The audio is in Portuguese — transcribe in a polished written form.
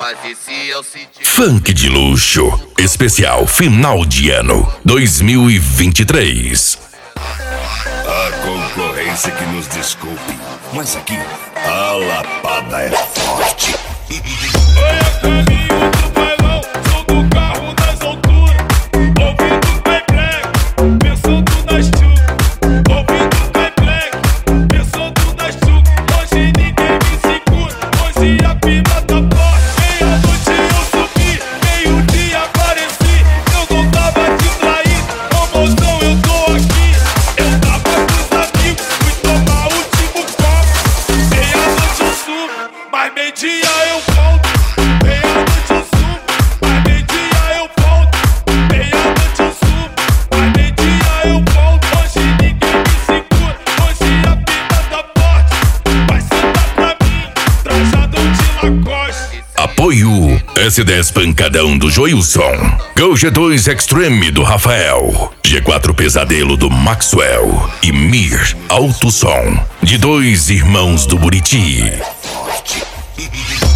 Mas esse é o sentido. Funk de luxo, especial final de ano 2023. A concorrência que nos desculpe, mas aqui a lapada é forte. Oi, a caminho do bailão, sou do carro nas alturas, ouvindo Kai Black, pensando nas chucas, ouvindo Kai Black, pensando nas chucas. Hoje ninguém me segura, hoje a pima tá forte. Meia-noite eu subi, meio-dia apareci, eu não tava distraído, ô mozão eu tô aqui. Eu tava com os amigos, fui tomar o último copo. Meia-noite eu subo, mas meio-dia eu volto. Meia-noite eu subo, mas meio-dia eu volto. Meia-noite eu subo, mas meio-dia eu volto. Hoje ninguém me segura, hoje a pita tá forte. Vai sentar pra mim, trajadão de Lacoste. Apoio S10 Pancadão do Joilson, Go G2 Extreme do Rafael, G4 Pesadelo do Maxwell e Mir Alto Som de Dois Irmãos do Buriti. Forte.